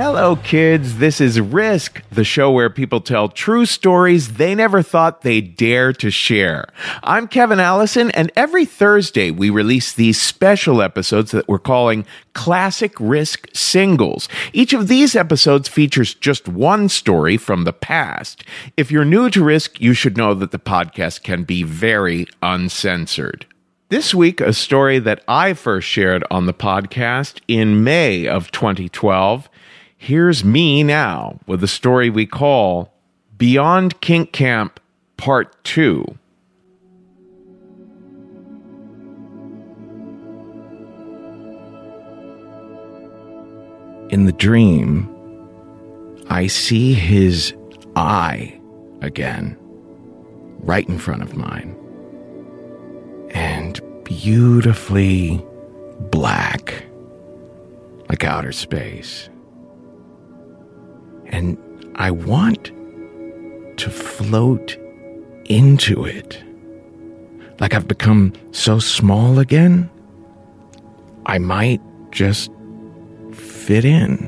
Hello, kids. This is Risk, the show where people tell true stories they never thought they'd dare to share. I'm Kevin Allison, and every Thursday we release these special episodes that we're calling Classic Risk Singles. Each of these episodes features just one story from the past. If you're new to Risk, you should know that the podcast can be very uncensored. This week, a story that I first shared on the podcast in May of 2012. Here's me now with a story we call Beyond Kink Camp Part 2. In the dream, I see his eye again, right in front of mine, and beautifully black, like outer space. And I want to float into it. Like I've become so small again, I might just fit in.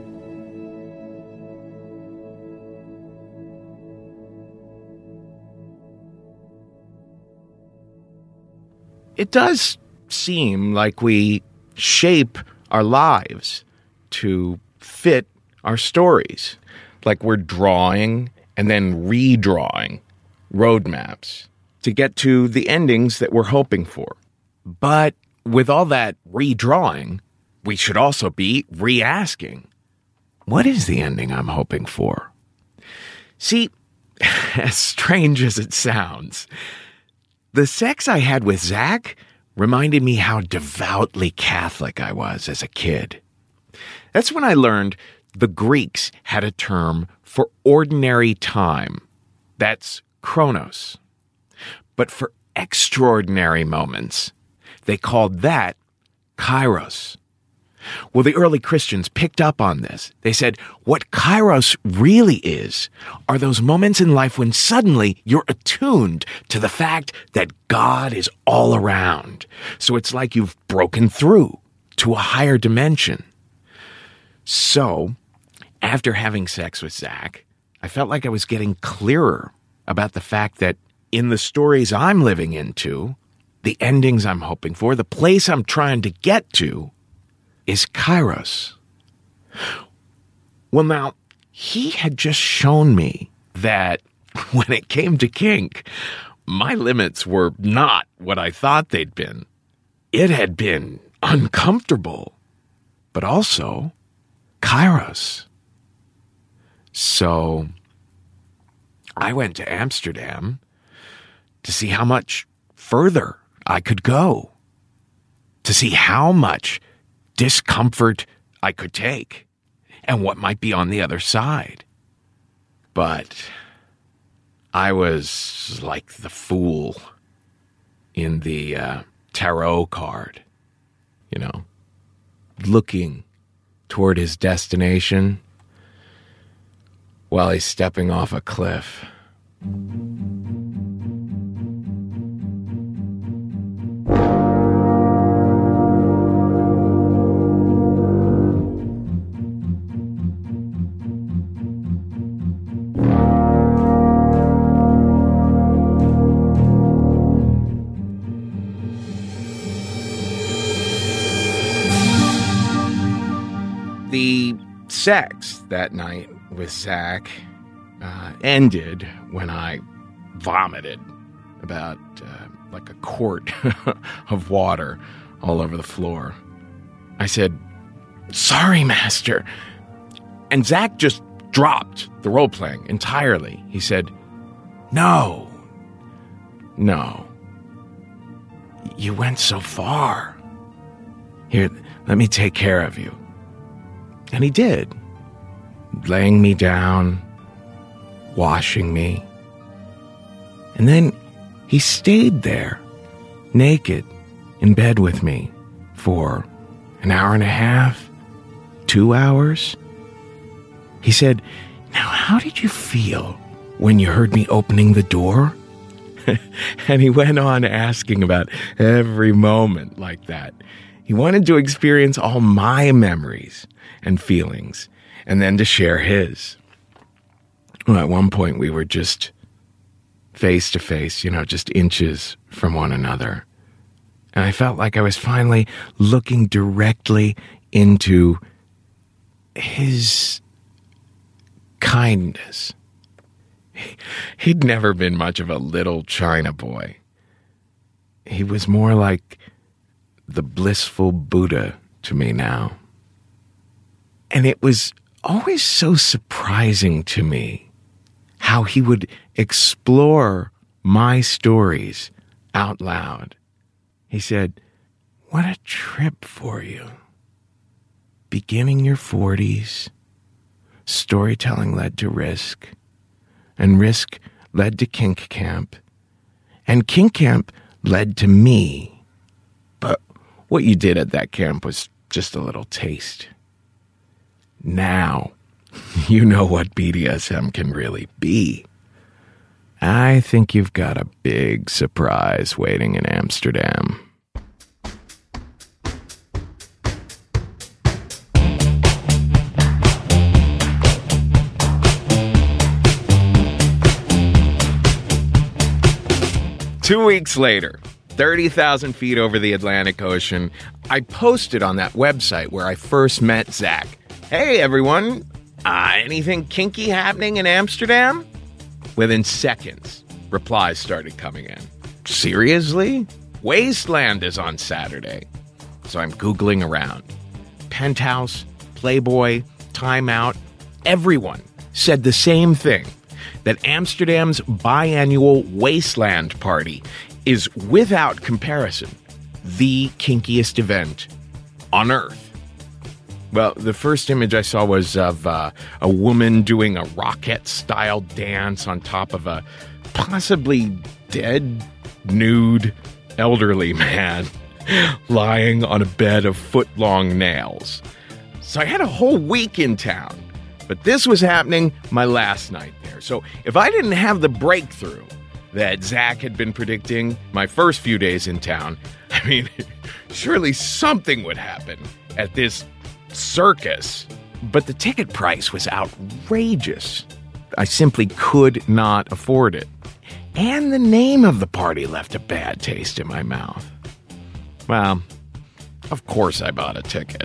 It does seem like we shape our lives to fit our stories, like we're drawing and then redrawing roadmaps to get to the endings that we're hoping for. But with all that redrawing, we should also be re-asking, what is the ending I'm hoping for? See, as strange as it sounds, the sex I had with Zach reminded me how devoutly Catholic I was as a kid. That's when I learned the Greeks had a term for ordinary time. That's chronos. But for extraordinary moments, they called that kairos. Well, the early Christians picked up on this. They said, what kairos really is are those moments in life when suddenly you're attuned to the fact that God is all around. So it's like you've broken through to a higher dimension. So, after having sex with Zach, I felt like I was getting clearer about the fact that in the stories I'm living into, the endings I'm hoping for, the place I'm trying to get to, is kairos. Well, now, he had just shown me that when it came to kink, my limits were not what I thought they'd been. It had been uncomfortable, but also kairos. So I went to Amsterdam to see how much further I could go, to see how much discomfort I could take and what might be on the other side. But I was like the fool in the tarot card, looking toward his destination while he's stepping off a cliff. The sex that night with Zach ended when I vomited about like a quart of water all over the floor. I said, "Sorry, master." And Zach just dropped the role-playing entirely. He said, No. You went so far. Here, let me take care of you. And he did, laying me down, washing me. And then he stayed there, naked, in bed with me for an hour and a half, 2 hours. He said, "Now, how did you feel when you heard me opening the door?" And he went on asking about every moment like that. He wanted to experience all my memories and feelings. and then to share his. Well, at one point we were just face to face, just inches from one another. And I felt like I was finally looking directly into his kindness. He'd never been much of a little China boy. He was more like the blissful Buddha to me now. And it was always so surprising to me how he would explore my stories out loud. He said, "What a trip for you. Beginning your 40s, storytelling led to Risk, and Risk led to Kink Camp, and Kink Camp led to me. But what you did at that camp was just a little taste. Now, you know what BDSM can really be. I think you've got a big surprise waiting in Amsterdam." Two weeks later, 30,000 feet over the Atlantic Ocean, I posted on that website where I first met Zach. "Hey, everyone, anything kinky happening in Amsterdam?" Within seconds, replies started coming in. "Seriously? Wasteland is on Saturday." So I'm Googling around. Penthouse, Playboy, Time Out, everyone said the same thing, that Amsterdam's biannual Wasteland party is, without comparison, the kinkiest event on Earth. Well, the first image I saw was of a woman doing a rocket-style dance on top of a possibly dead, nude, elderly man lying on a bed of foot-long nails. So I had a whole week in town, but this was happening my last night there. So if I didn't have the breakthrough that Zach had been predicting my first few days in town, I mean, surely something would happen at this circus. But the ticket price was outrageous. I simply could not afford it. And the name of the party left a bad taste in my mouth. Well, of course I bought a ticket.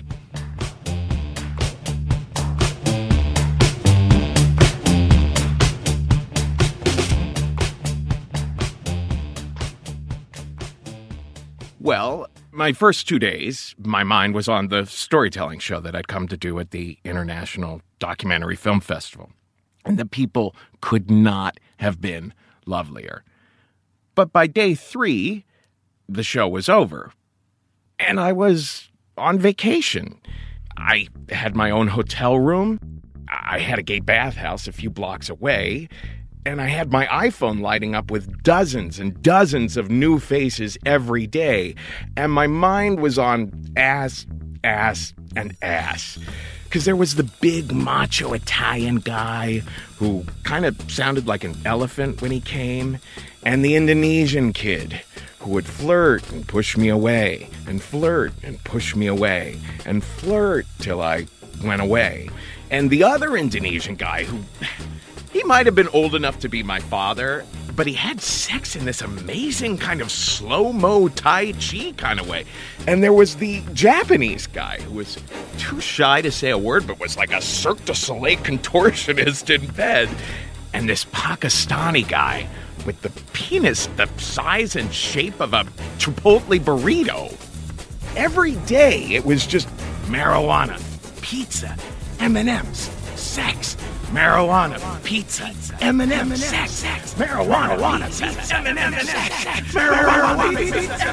Well, my first 2 days, my mind was on the storytelling show that I'd come to do at the International Documentary Film Festival. And the people could not have been lovelier. But by day 3, the show was over. And I was on vacation. I had my own hotel room. I had a gay bathhouse a few blocks away. And I had my iPhone lighting up with dozens and dozens of new faces every day. And my mind was on ass, and ass. Because there was the big macho Italian guy who kind of sounded like an elephant when he came. And the Indonesian kid who would flirt and push me away. And flirt and push me away. And flirt till I went away. And the other Indonesian guy who... he might have been old enough to be my father, but he had sex in this amazing kind of slow-mo Tai Chi kind of way. And there was the Japanese guy who was too shy to say a word, but was like a Cirque du Soleil contortionist in bed. And this Pakistani guy with the penis the size and shape of a Chipotle burrito. Every day it was just marijuana, pizza, M&Ms, sex, marijuana, pizza, M&Ms, sex, marijuana, pizza, M&Ms, sex, marijuana, pizza,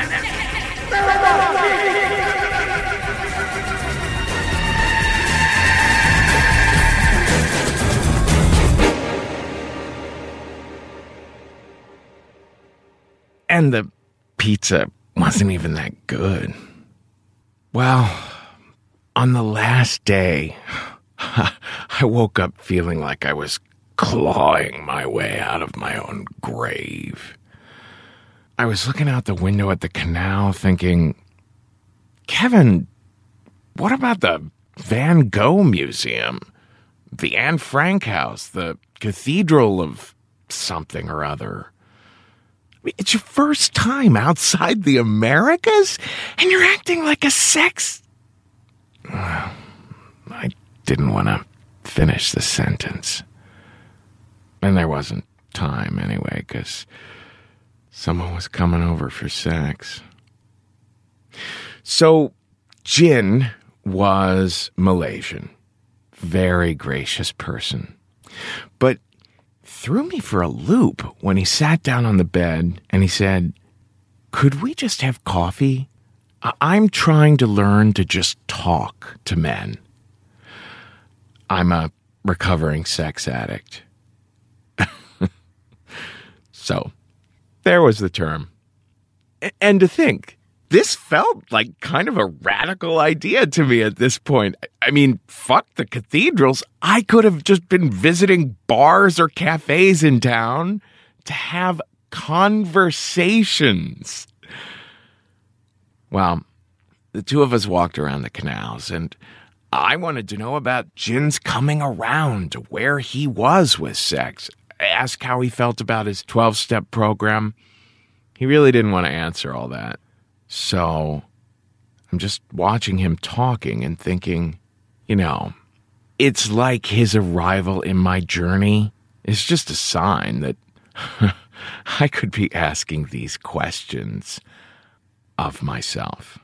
and the pizza wasn't even that good. Well, on the last day, I woke up feeling like I was clawing my way out of my own grave. I was looking out the window at the canal thinking, Kevin, what about the Van Gogh Museum, the Anne Frank House, the Cathedral of something or other. I mean, it's your first time outside the Americas, and you're acting like a sex... I didn't want to finish the sentence. And there wasn't time anyway, because someone was coming over for sex. So, Jin was Malaysian. Very gracious person. But threw me for a loop when he sat down on the bed and he said, "Could we just have coffee? I'm trying to learn to just talk to men. I'm a recovering sex addict." So, there was the term. And to think, this felt like kind of a radical idea to me at this point. I mean, fuck the cathedrals. I could have just been visiting bars or cafes in town to have conversations. Well, the two of us walked around the canals, and I wanted to know about Jin's coming around to where he was with sex. Ask how he felt about his 12-step program. He really didn't want to answer all that. So I'm just watching him talking and thinking, it's like his arrival in my journey is just a sign that I could be asking these questions of myself.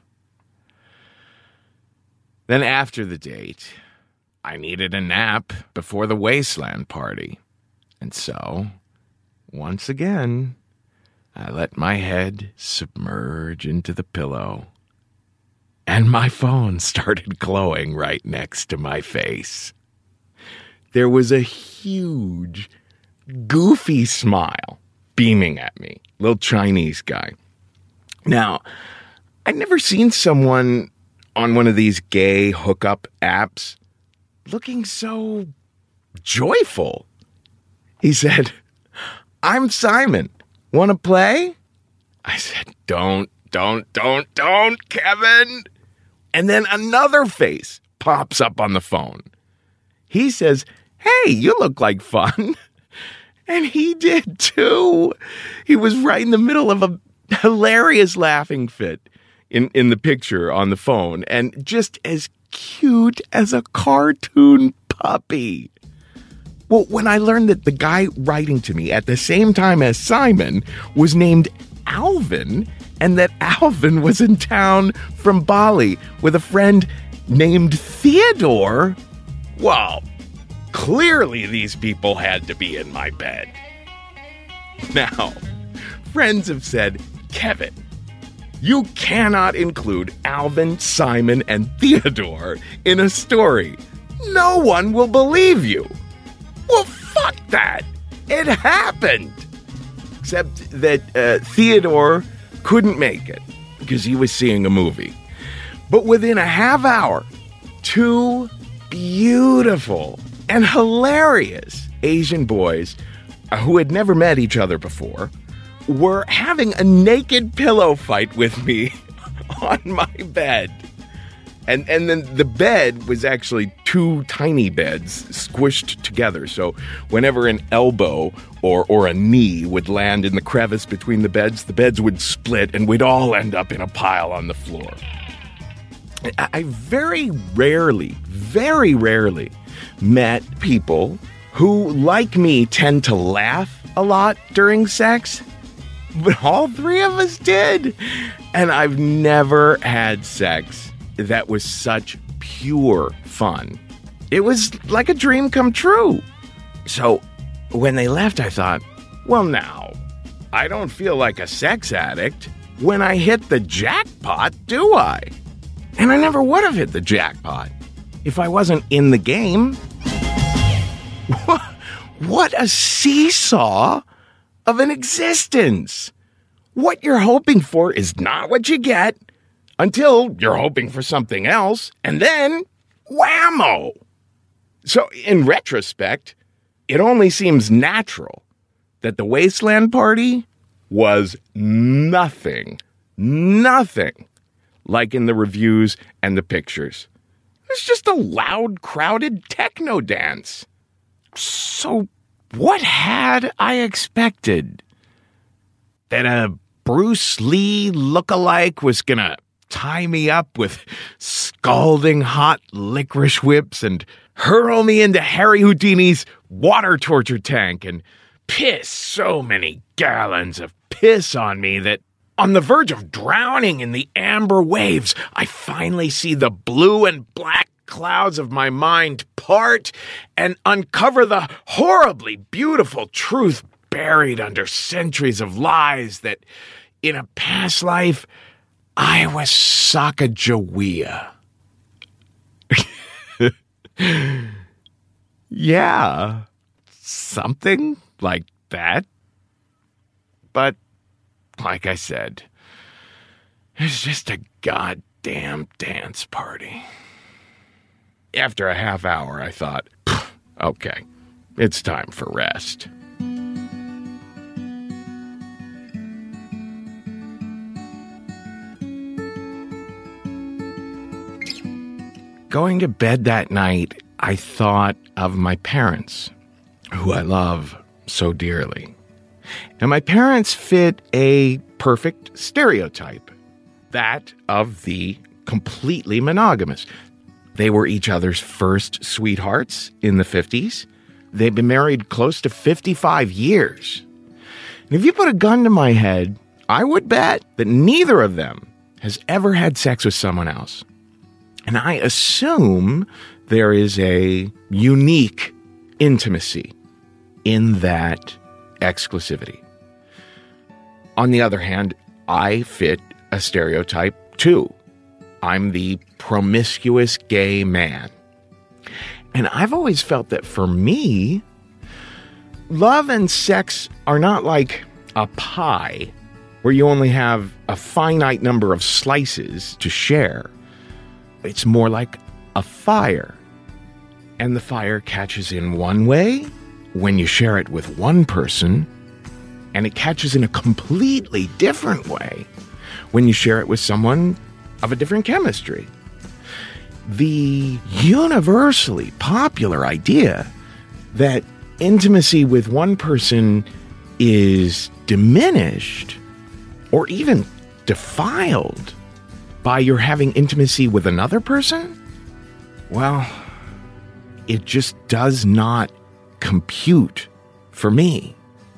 Then after the date, I needed a nap before the wasteland party. And so, once again, I let my head submerge into the pillow, and my phone started glowing right next to my face. There was a huge, goofy smile beaming at me, little Chinese guy. Now, I'd never seen someone on one of these gay hookup apps looking so joyful. He said, "I'm Simon. Want to play?" I said, Don't, Kevin. And then another face pops up on the phone. He says, "Hey, you look like fun." And he did too. He was right in the middle of a hilarious laughing fit in the picture on the phone, and just as cute as a cartoon puppy. Well, when I learned that the guy writing to me at the same time as Simon was named Alvin, and that Alvin was in town from Bali with a friend named Theodore, well, clearly these people had to be in my bed. Now, friends have said, "Kevin, you cannot include Alvin, Simon, and Theodore in a story. No one will believe you." Well, fuck that. It happened. Except that Theodore couldn't make it because he was seeing a movie. But within a half hour, two beautiful and hilarious Asian boys who had never met each other before were having a naked pillow fight with me on my bed. And then the bed was actually two tiny beds squished together. So whenever an elbow or a knee would land in the crevice between the beds would split and we'd all end up in a pile on the floor. I very rarely met people who, like me, tend to laugh a lot during sex. But all three of us did. And I've never had sex that was such pure fun. It was like a dream come true. So when they left, I thought, well, now, I don't feel like a sex addict when I hit the jackpot, do I? And I never would have hit the jackpot if I wasn't in the game. What a seesaw of an existence. What you're hoping for is not what you get, until you're hoping for something else, and then, whammo! So, in retrospect, it only seems natural that the wasteland party was nothing like in the reviews and the pictures. was just a loud, crowded techno dance. So what had I expected? That a Bruce Lee lookalike was gonna tie me up with scalding hot licorice whips and hurl me into Harry Houdini's water torture tank and piss so many gallons of piss on me that on the verge of drowning in the amber waves, I finally see the blue and black clouds of my mind part and uncover the horribly beautiful truth buried under centuries of lies that in a past life, I was Sacagawea. Yeah, something like that. But, like I said, it's just a goddamn dance party. After a half hour, I thought, okay, it's time for rest. Going to bed that night, I thought of my parents, who I love so dearly. And my parents fit a perfect stereotype, that of the completely monogamous. They were each other's first sweethearts in the 50s. They've been married close to 55 years. And if you put a gun to my head, I would bet that neither of them has ever had sex with someone else. And I assume there is a unique intimacy in that exclusivity. On the other hand, I fit a stereotype too. I'm the promiscuous gay man. And I've always felt that for me, love and sex are not like a pie where you only have a finite number of slices to share. It's more like a fire. And the fire catches in one way when you share it with one person, and it catches in a completely different way when you share it with someone of a different chemistry. The universally popular idea that intimacy with one person is diminished or even defiled by your having intimacy with another person? Well, it just does not compute for me.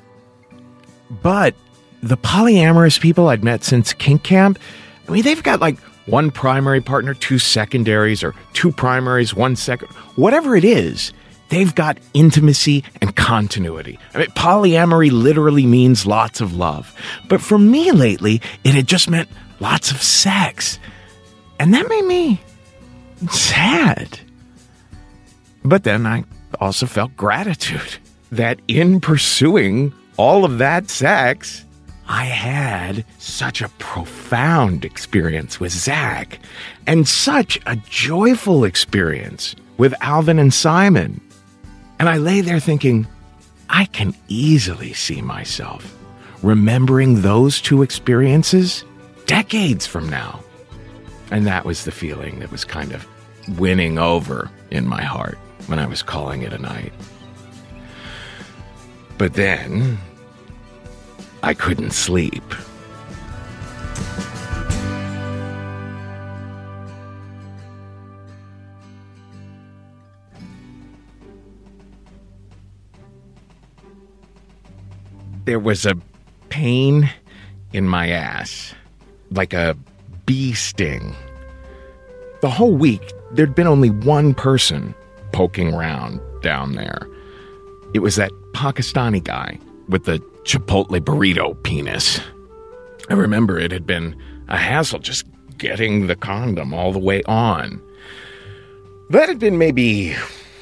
But the polyamorous people I'd met since Kink Camp, I mean, they've got like one primary partner, two secondaries, or two primaries, one second, whatever it is, they've got intimacy and continuity. I mean, polyamory literally means lots of love. But for me lately, it had just meant lots of sex. And that made me sad. But then I also felt gratitude that in pursuing all of that sex, I had such a profound experience with Zach and such a joyful experience with Alvin and Simon. And I lay there thinking, I can easily see myself remembering those two experiences decades from now. And that was the feeling that was kind of winning over in my heart when I was calling it a night. But then I couldn't sleep. There was a pain in my ass, like a bee sting. The whole week, there'd been only one person poking around down there. It was that Pakistani guy with the Chipotle burrito penis. I remember it had been a hassle just getting the condom all the way on. That had been maybe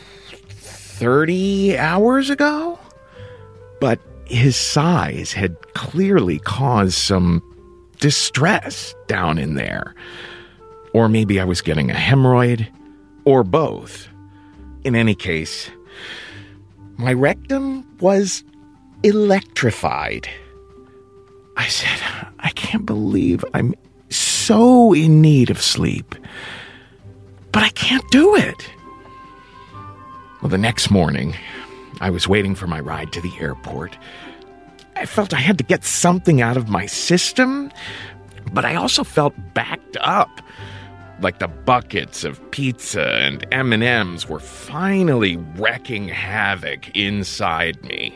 30 hours ago, but his size had clearly caused some distress down in there. Or maybe I was getting a hemorrhoid, or both. In any case, my rectum was electrified. I said, I can't believe I'm so in need of sleep. but I can't do it. Well, the next morning, I was waiting for my ride to the airport. I felt I had to get something out of my system, but I also felt backed up. Like the buckets of pizza and M&Ms were finally wreaking havoc inside me.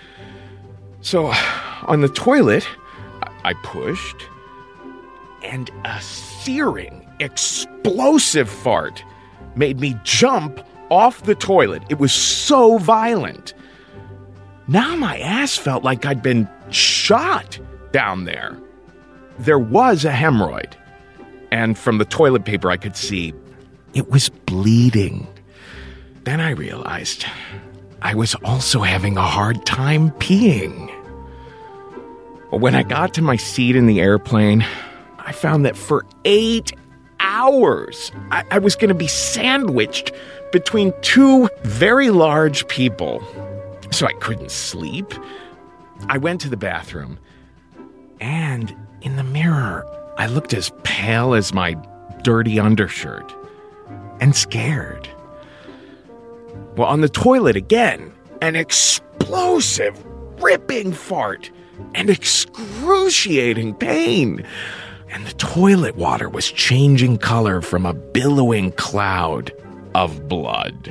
So, on the toilet, I pushed, and a searing, explosive fart made me jump off the toilet. It was so violent. Now my ass felt like I'd been shot down there. There was a hemorrhoid. And from the toilet paper I could see it was bleeding. Then I realized I was also having a hard time peeing. When I got to my seat in the airplane, I found that for 8 hours, I was going to be sandwiched between two very large people. So I couldn't sleep. I went to the bathroom, and in the mirror, I looked as pale as my dirty undershirt and scared. Well, on the toilet again, an explosive, ripping fart and excruciating pain. And the toilet water was changing color from a billowing cloud of blood.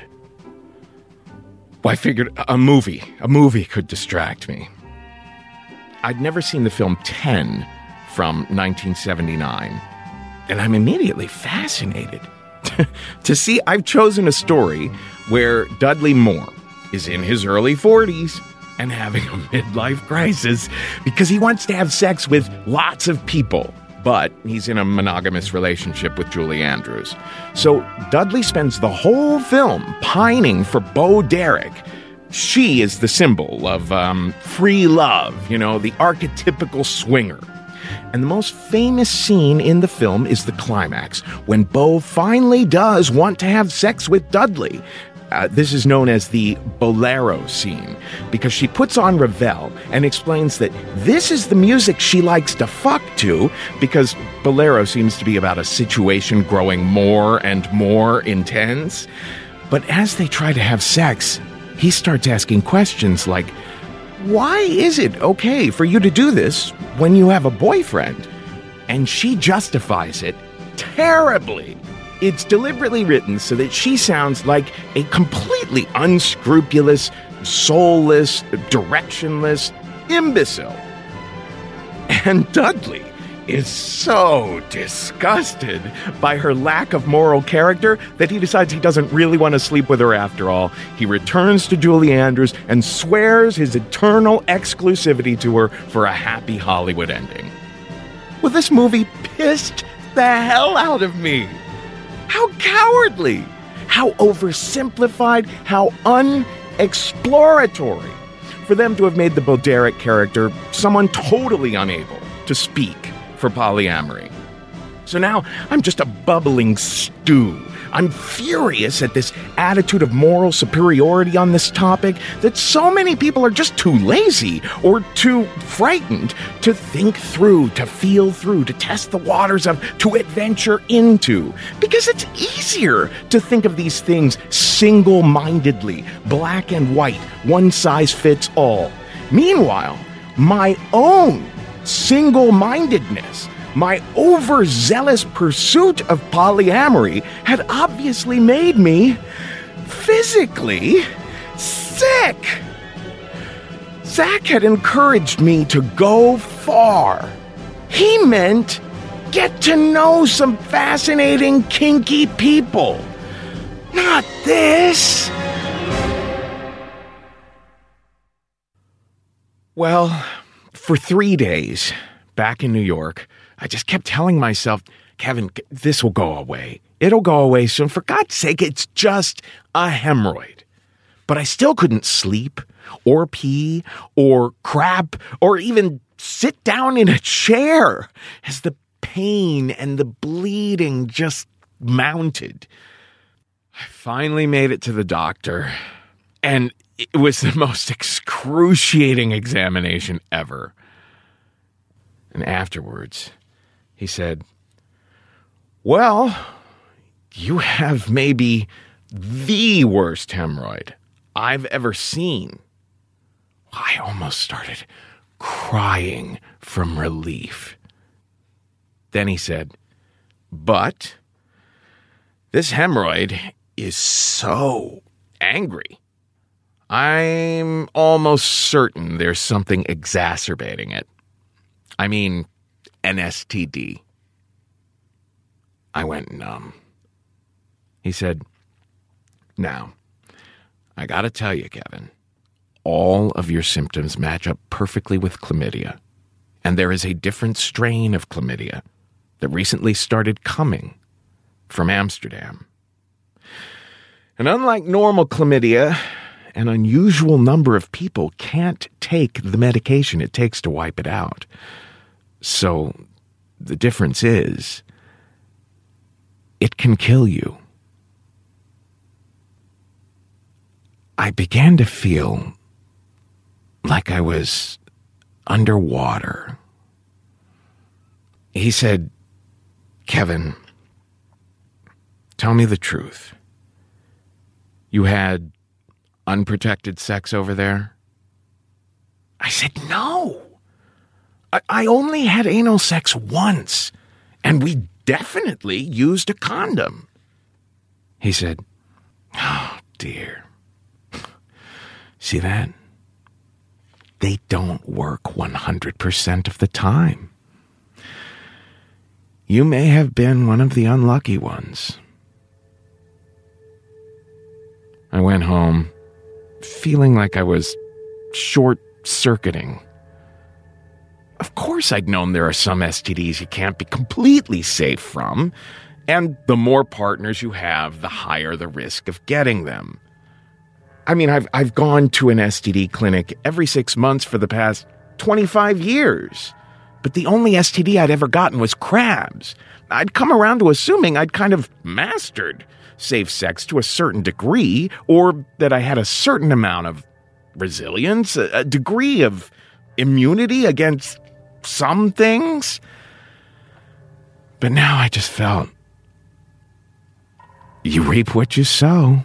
Well, I figured a movie could distract me. I'd never seen the film 10 from 1979, and I'm immediately fascinated to see I've chosen a story where Dudley Moore is in his early 40s and having a midlife crisis because he wants to have sex with lots of people, but he's in a monogamous relationship with Julie Andrews. So Dudley spends the whole film pining for Bo Derek. She is the symbol of free love, the archetypical swinger. And the most famous scene in the film is the climax, when Bo finally does want to have sex with Dudley. This is known as the Bolero scene, because she puts on Ravel and explains that this is the music she likes to fuck to, because Bolero seems to be about a situation growing more and more intense. But as they try to have sex, he starts asking questions like, why is it okay for you to do this when you have a boyfriend? And she justifies it terribly. It's deliberately written so that she sounds like a completely unscrupulous, soulless, directionless imbecile. And Dudley is so disgusted by her lack of moral character that he decides he doesn't really want to sleep with her after all. He returns to Julie Andrews and swears his eternal exclusivity to her for a happy Hollywood ending. Well, this movie pissed the hell out of me. How cowardly, how oversimplified, how unexploratory for them to have made the Bo Derek character someone totally unable to speak for polyamory. So now I'm just a bubbling stew. I'm furious at this attitude of moral superiority on this topic that so many people are just too lazy or too frightened to think through, to feel through, to test the waters of, to adventure into. Because it's easier to think of these things single-mindedly, black and white, one size fits all. Meanwhile, my own single-mindedness, my overzealous pursuit of polyamory had obviously made me physically sick. Zach had encouraged me to go far. He meant get to know some fascinating, kinky people. Not this. Well, for 3 days, back in New York, I just kept telling myself, Kevin, this will go away. It'll go away soon. For God's sake, it's just a hemorrhoid. But I still couldn't sleep or pee or crap or even sit down in a chair as the pain and the bleeding just mounted. I finally made it to the doctor, and it was the most excruciating examination ever. And afterwards, he said, well, you have maybe the worst hemorrhoid I've ever seen. I almost started crying from relief. Then he said, but this hemorrhoid is so angry. I'm almost certain there's something exacerbating it. I mean, an STD. I went numb. He said, now, I gotta tell you, Kevin, all of your symptoms match up perfectly with chlamydia. And there is a different strain of chlamydia that recently started coming from Amsterdam. And unlike normal chlamydia, an unusual number of people can't take the medication it takes to wipe it out. So the difference is, it can kill you. I began to feel like I was underwater. He said, Kevin, tell me the truth. You had unprotected sex over there? I said, no. I only had anal sex once, and we definitely used a condom. He said, oh, dear. See that? They don't work 100% of the time. You may have been one of the unlucky ones. I went home, feeling like I was short-circuiting. Of course I'd known there are some STDs you can't be completely safe from, and the more partners you have, the higher the risk of getting them. I mean, I've gone to an STD clinic every 6 months for the past 25 years. But the only STD I'd ever gotten was crabs. I'd come around to assuming I'd kind of mastered safe sex to a certain degree, or that I had a certain amount of resilience, a degree of immunity against some things. But now I just felt, you reap what you sow.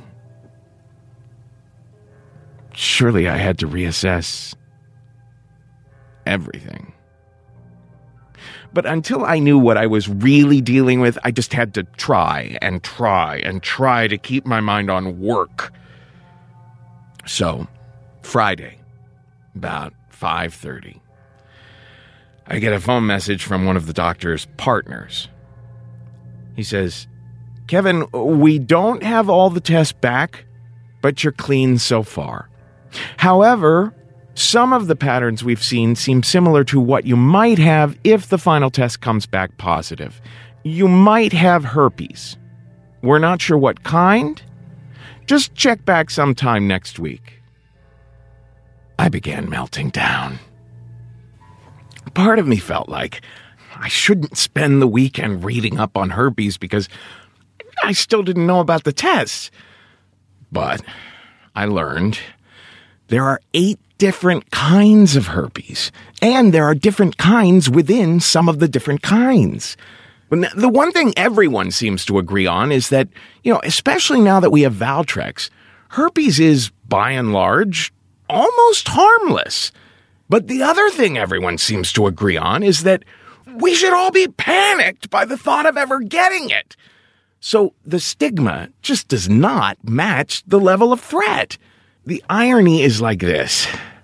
Surely I had to reassess everything. But until I knew what I was really dealing with, I just had to try to keep my mind on work. So, Friday, about 5:30, I get a phone message from one of the doctor's partners. He says, Kevin, we don't have all the tests back, but you're clean so far. However, some of the patterns we've seen seem similar to what you might have if the final test comes back positive. You might have herpes. We're not sure what kind. Just check back sometime next week. I began melting down. Part of me felt like I shouldn't spend the weekend reading up on herpes because I still didn't know about the tests. But I learned there are 8 different kinds of herpes, and there are different kinds within some of the different kinds. The one thing everyone seems to agree on is that, especially now that we have Valtrex, herpes is, by and large, almost harmless. But the other thing everyone seems to agree on is that we should all be panicked by the thought of ever getting it. So the stigma just does not match the level of threat. The irony is like this.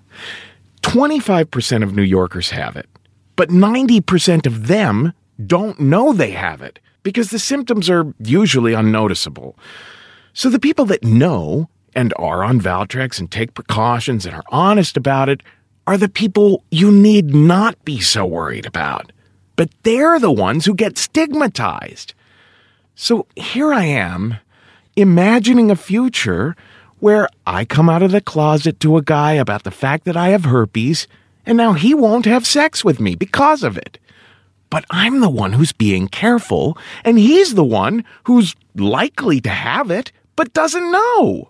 25% of New Yorkers have it, but 90% of them don't know they have it because the symptoms are usually unnoticeable. So the people that know and are on Valtrex and take precautions and are honest about it are the people you need not be so worried about. But they're the ones who get stigmatized. So here I am, imagining a future where I come out of the closet to a guy about the fact that I have herpes, and now he won't have sex with me because of it. But I'm the one who's being careful, and he's the one who's likely to have it, but doesn't know.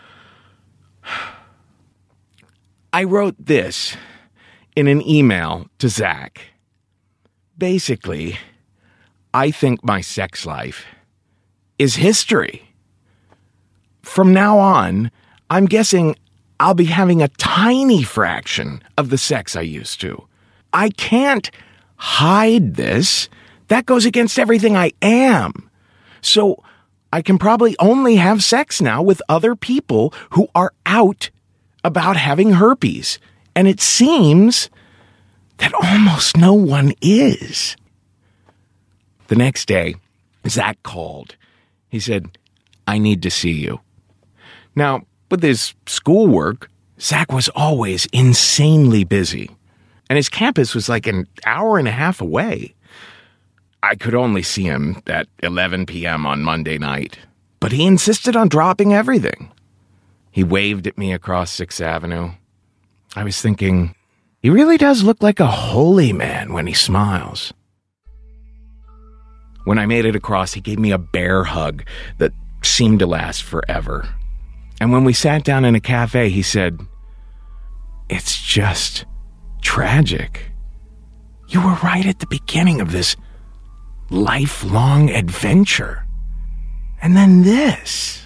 I wrote this in an email to Zach. Basically, I think my sex life is history. From now on, I'm guessing I'll be having a tiny fraction of the sex I used to. I can't hide this. That goes against everything I am. So I can probably only have sex now with other people who are out about having herpes. And it seems that almost no one is. The next day, Zach called. He said, "I need to see you." Now, with his schoolwork, Zach was always insanely busy. And his campus was like an hour and a half away. I could only see him at 11 p.m. on Monday night. But he insisted on dropping everything. He waved at me across 6th Avenue. I was thinking, he really does look like a holy man when he smiles. When I made it across, he gave me a bear hug that seemed to last forever. And when we sat down in a cafe, he said, "It's just tragic. You were right at the beginning of this lifelong adventure. And then this."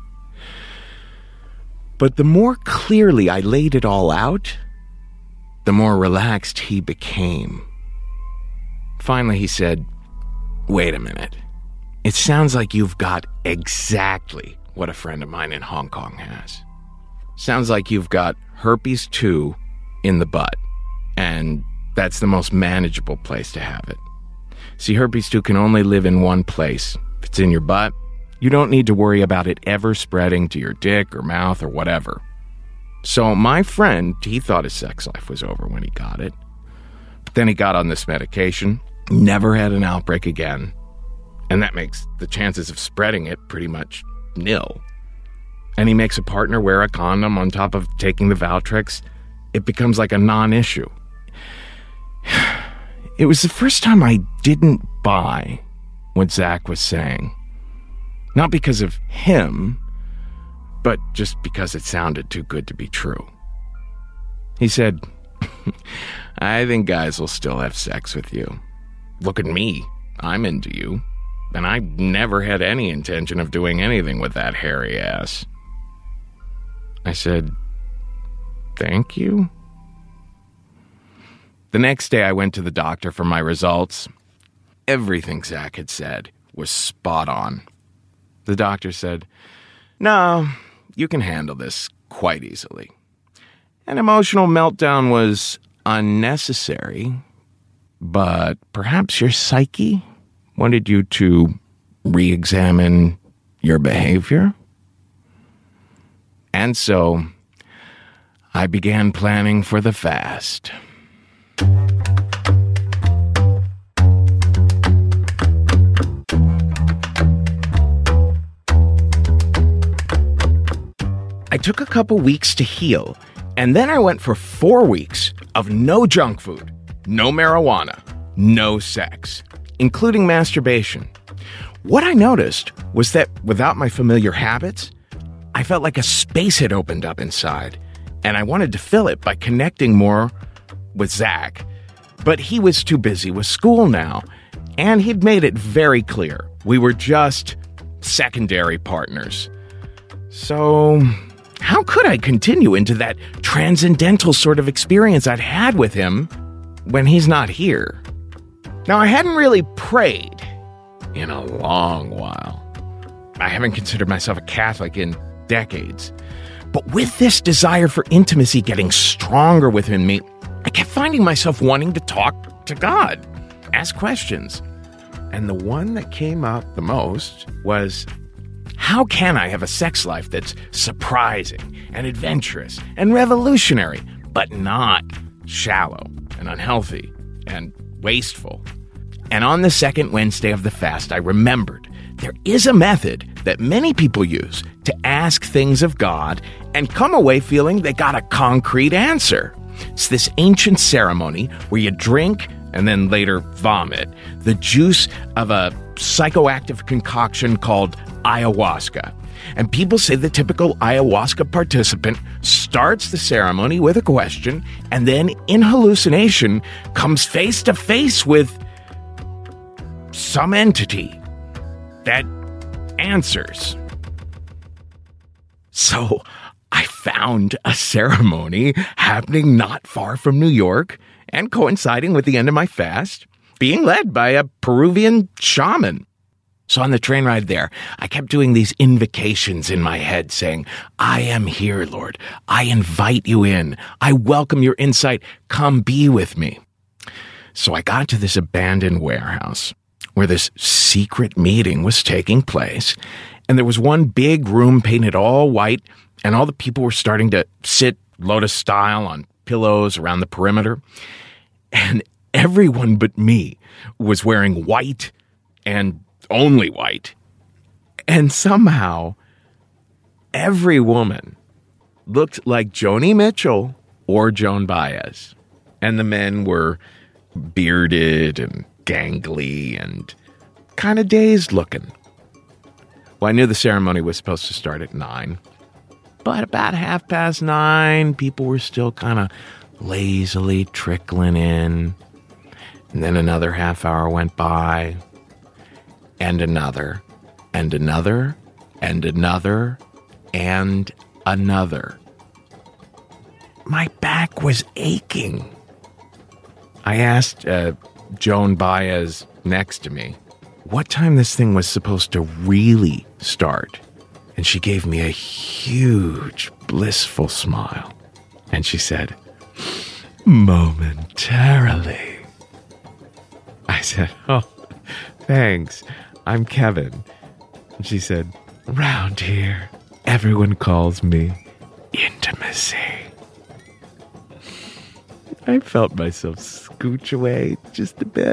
But the more clearly I laid it all out, the more relaxed he became. Finally, he said, "Wait a minute. It sounds like you've got exactly what a friend of mine in Hong Kong has. Sounds like you've got herpes 2 in the butt, and that's the most manageable place to have it. See, herpes 2 can only live in one place. If it's in your butt, you don't need to worry about it ever spreading to your dick or mouth or whatever." So my friend, he thought his sex life was over when he got it. But then he got on this medication, never had an outbreak again, and that makes the chances of spreading it pretty much nil. And he makes a partner wear a condom on top of taking the Valtrex. It becomes like a non-issue. It was the first time I didn't buy what Zach was saying. Not because of him, but just because it sounded too good to be true. He said, "I think guys will still have sex with you. Look at me. I'm into you. And I never had any intention of doing anything with that hairy ass." I said, "Thank you." The next day I went to the doctor for my results. Everything Zach had said was spot on. The doctor said, "No, you can handle this quite easily. An emotional meltdown was unnecessary, but perhaps your psyche wanted you to re-examine your behavior." And so I began planning for the fast. I took a couple weeks to heal, and then I went for 4 weeks of no junk food, no marijuana, no sex, including masturbation. What I noticed was that without my familiar habits, I felt like a space had opened up inside, and I wanted to fill it by connecting more with Zach. But he was too busy with school now, and he'd made it very clear we were just secondary partners. So how could I continue into that transcendental sort of experience I'd had with him when he's not here? Now, I hadn't really prayed in a long while. I haven't considered myself a Catholic in decades. But with this desire for intimacy getting stronger within me, I kept finding myself wanting to talk to God, ask questions. And the one that came up the most was, how can I have a sex life that's surprising and adventurous and revolutionary, but not shallow and unhealthy and wasteful? And on the second Wednesday of the fast, I remembered there is a method that many people use to ask things of God and come away feeling they got a concrete answer. It's this ancient ceremony where you drink and then later vomit the juice of a psychoactive concoction called ayahuasca. And people say the typical ayahuasca participant starts the ceremony with a question and then in hallucination comes face to face with some entity. That answers. So I found a ceremony happening not far from New York and coinciding with the end of my fast, being led by a Peruvian shaman. So on the train ride there, I kept doing these invocations in my head saying, I am here, Lord. I invite you in. I welcome your insight. Come be with me. So I got to this abandoned warehouse where this secret meeting was taking place. And there was one big room painted all white, and all the people were starting to sit lotus style on pillows around the perimeter. And everyone but me was wearing white and only white. And somehow, every woman looked like Joni Mitchell or Joan Baez. And the men were bearded and gangly and kind of dazed looking. Well, I knew the ceremony was supposed to start at 9. But about 9:30, people were still kind of lazily trickling in. And then another half hour went by. And another. And another. And another. And another. My back was aching. I asked Joan Baez next to me what time this thing was supposed to really start. And she gave me a huge, blissful smile. And she said, momentarily. I said, oh, thanks. I'm Kevin. And she said, round here, everyone calls me Intimacy. I felt myself scooch away just a bit.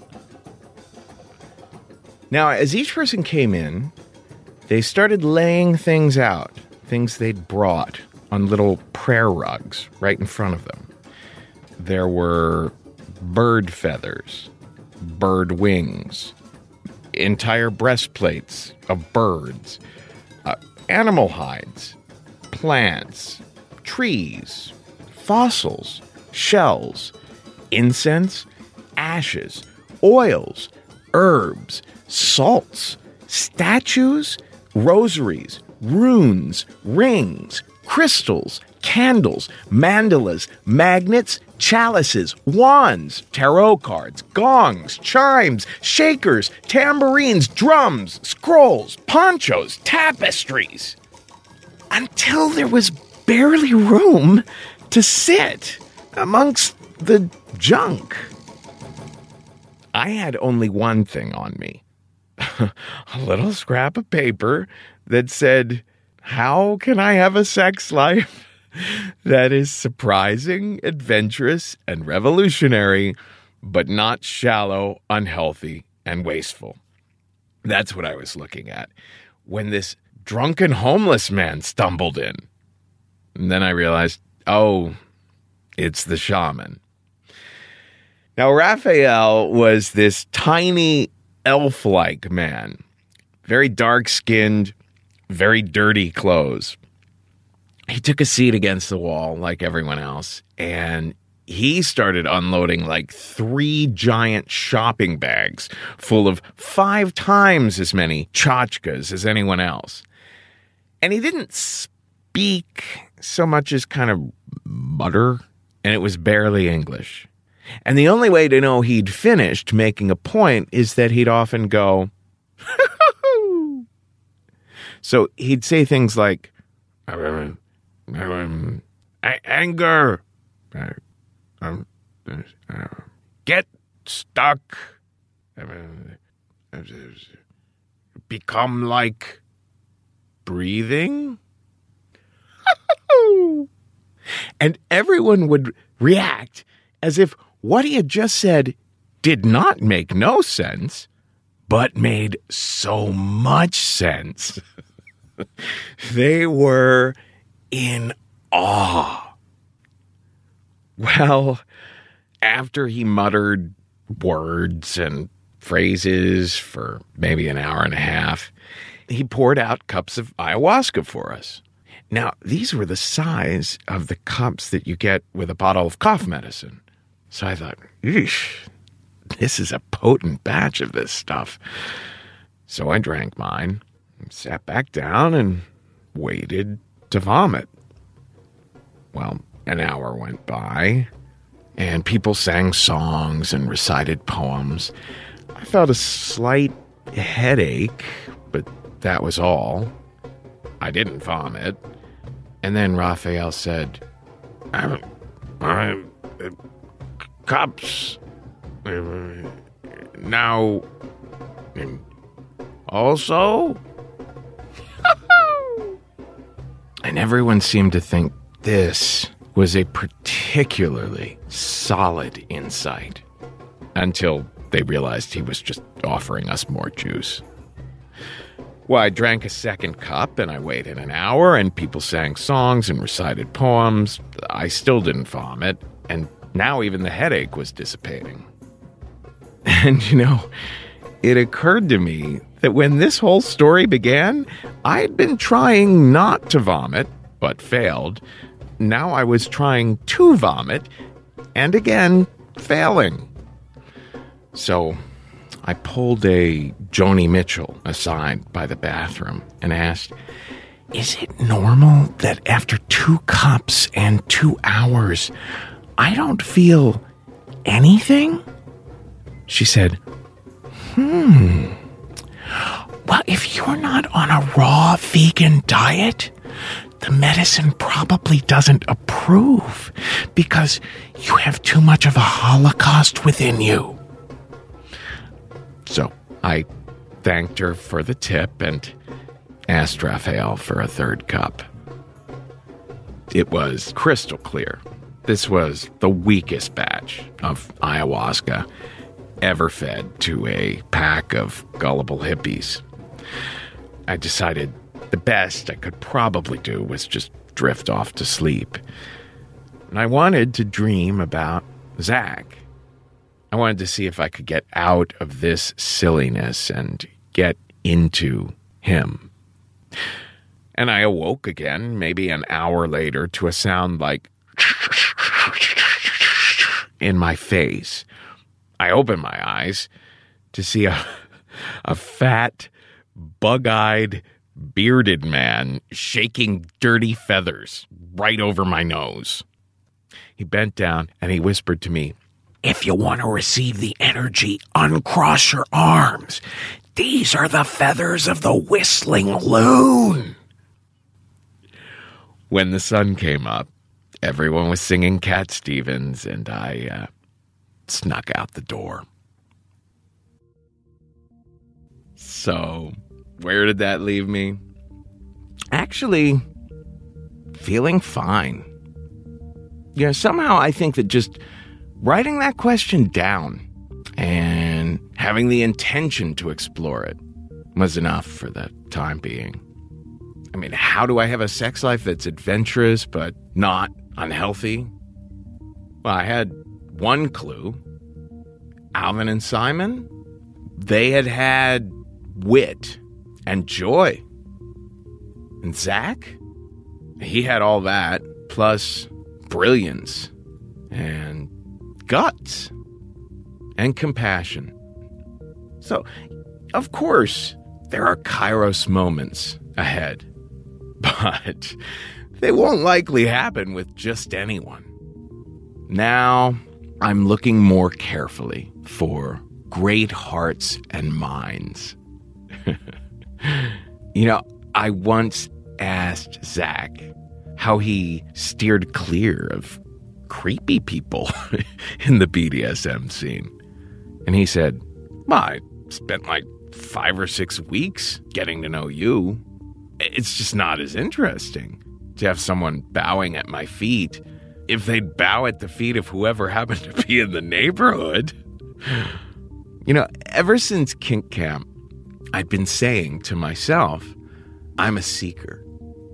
Now, as each person came in, they started laying things out, things they'd brought on little prayer rugs right in front of them. There were bird feathers, bird wings, entire breastplates of birds, animal hides, plants, trees, fossils, shells, incense, ashes, oils, herbs, salts, statues, rosaries, runes, rings, crystals, candles, mandalas, magnets, chalices, wands, tarot cards, gongs, chimes, shakers, tambourines, drums, scrolls, ponchos, tapestries. Until there was barely room to sit amongst the junk. I had only one thing on me. A little scrap of paper that said, how can I have a sex life that is surprising, adventurous, and revolutionary, but not shallow, unhealthy, and wasteful? That's what I was looking at when this drunken homeless man stumbled in. And then I realized, oh, it's the shaman. Now, Raphael was this tiny elf-like man, very dark-skinned, very dirty clothes. He took a seat against the wall like everyone else, and he started unloading like 3 giant shopping bags full of 5 times as many tchotchkes as anyone else. And he didn't speak so much as kind of mutter, and it was barely English. And the only way to know he'd finished making a point is that he'd often go, so he'd say things like, anger, get stuck, become like breathing. And everyone would react as if what he had just said did not make no sense, but made so much sense. They were in awe. Well, after he muttered words and phrases for maybe an hour and a half, he poured out cups of ayahuasca for us. Now, these were the size of the cups that you get with a bottle of cough medicine. So I thought, eesh, this is a potent batch of this stuff. So I drank mine. Sat back down and waited to vomit. Well, an hour went by, and people sang songs and recited poems. I felt a slight headache, but that was all. I didn't vomit. And then Raphael said, cops, now, also? And everyone seemed to think this was a particularly solid insight, until they realized he was just offering us more juice. Well, I drank a second cup, and I waited an hour, and people sang songs and recited poems. I still didn't vomit, and now even the headache was dissipating. And, it occurred to me that when this whole story began, I'd been trying not to vomit, but failed. Now I was trying to vomit, and again, failing. So I pulled a Joni Mitchell aside by the bathroom and asked, is it normal that after 2 cups and 2 hours, I don't feel anything? She said, Well, if you're not on a raw vegan diet, the medicine probably doesn't approve because you have too much of a Holocaust within you. So I thanked her for the tip and asked Raphael for a 3rd cup. It was crystal clear. This was the weakest batch of ayahuasca ever fed to a pack of gullible hippies. I decided the best I could probably do was just drift off to sleep. And I wanted to dream about Zach. I wanted to see if I could get out of this silliness and get into him. And I awoke again, maybe an hour later, to a sound like in my face. I opened my eyes to see a fat, bug-eyed, bearded man shaking dirty feathers right over my nose. He bent down and he whispered to me, if you want to receive the energy, uncross your arms. These are the feathers of the whistling loon. When the sun came up, everyone was singing Cat Stevens, and I snuck out the door. So, where did that leave me? Actually, feeling fine. Somehow I think that just writing that question down and having the intention to explore it was enough for the time being. I mean, how do I have a sex life that's adventurous but not unhealthy? Well, I had one clue. Alvin and Simon, they had wit and joy. And Zach, he had all that, plus brilliance and guts and compassion. So, of course, there are Kairos moments ahead, but they won't likely happen with just anyone. Now, I'm looking more carefully for great hearts and minds. I once asked Zach how he steered clear of creepy people in the BDSM scene. And he said, well, I spent like 5 or 6 weeks getting to know you. It's just not as interesting to have someone bowing at my feet if they'd bow at the feet of whoever happened to be in the neighborhood. Ever since Kink Camp, I'd been saying to myself, I'm a seeker.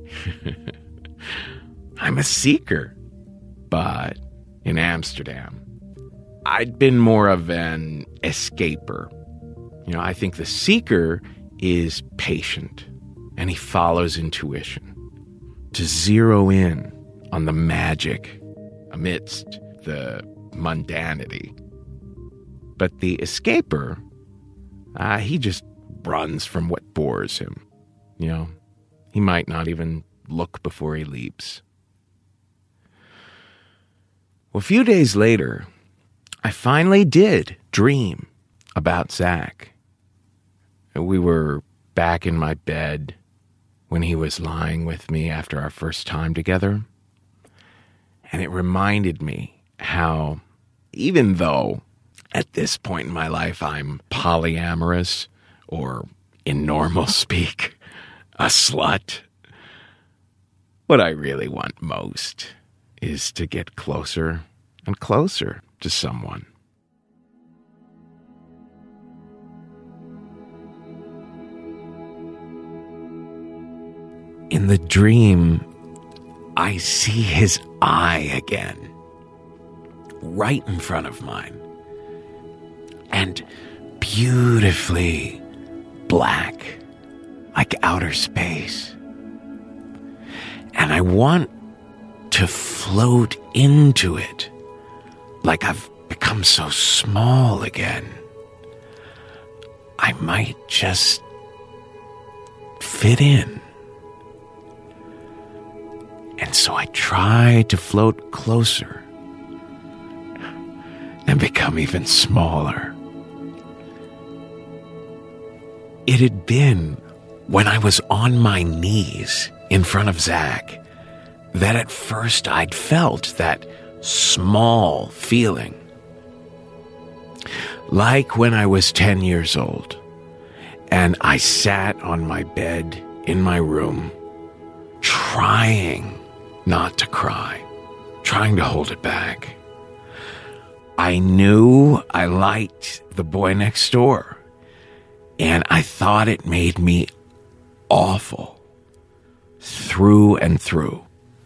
I'm a seeker. But in Amsterdam, I'd been more of an escaper. I think the seeker is patient, and he follows intuition to zero in on the magic amidst the mundanity. But the escaper, he just runs from what bores him. He might not even look before he leaps. Well, a few days later, I finally did dream about Zach. We were back in my bed when he was lying with me after our first time together. And it reminded me how, even though at this point in my life I'm polyamorous, or in normal speak, a slut, what I really want most is to get closer and closer to someone. In the dream, I see his eye again, right in front of mine, and beautifully black, like outer space. And I want to float into it, like I've become so small again. I might just fit in. And so I try to float closer and become even smaller. It had been when I was on my knees in front of Zach that at first I'd felt that small feeling. Like when I was 10 years old and I sat on my bed in my room trying not to cry, trying to hold it back. I knew I liked the boy next door, and I thought it made me awful through and through.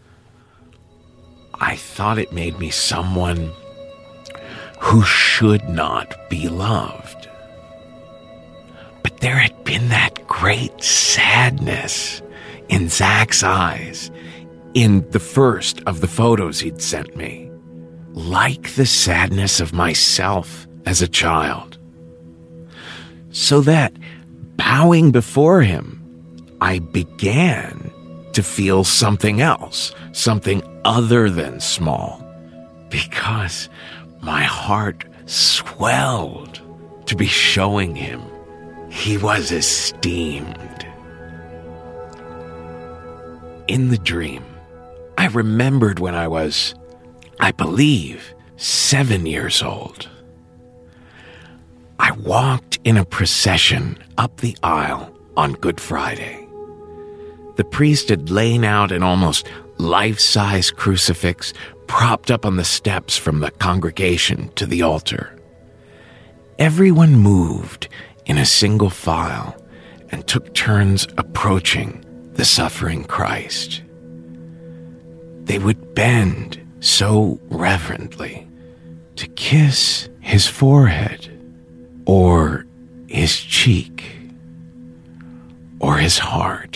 I thought it made me someone who should not be loved. But there had been that great sadness in Zach's eyes in the first of the photos he'd sent me, like the sadness of myself as a child. So that, bowing before him, I began to feel something else, something other than small, because my heart swelled to be showing him he was esteemed. In the dream, I remembered when I was, I believe, 7 years old. I walked in a procession up the aisle on Good Friday. The priest had laid out an almost life-size crucifix propped up on the steps from the congregation to the altar. Everyone moved in a single file and took turns approaching the suffering Christ. They would bend so reverently to kiss his forehead, or his cheek, or his heart.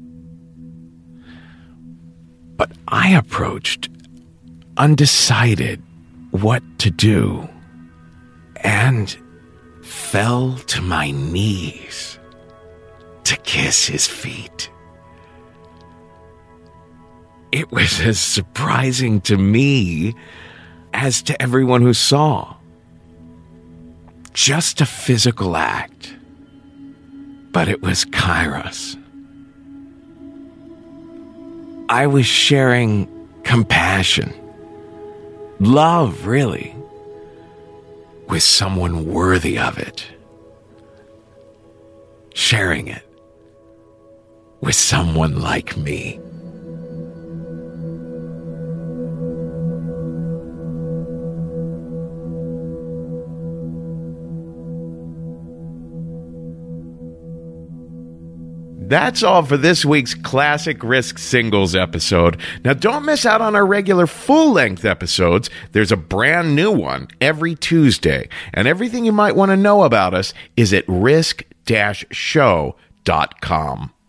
But I approached undecided what to do, and fell to my knees to kiss his feet. It was as surprising to me as to everyone who saw. Just a physical act, but it was Kairos. I was sharing compassion, love, really, with someone worthy of it. Sharing it with someone like me. That's all for this week's Classic Risk Singles episode. Now, don't miss out on our regular full-length episodes. There's a brand new one every Tuesday. And everything you might want to know about us is at risk-show.com.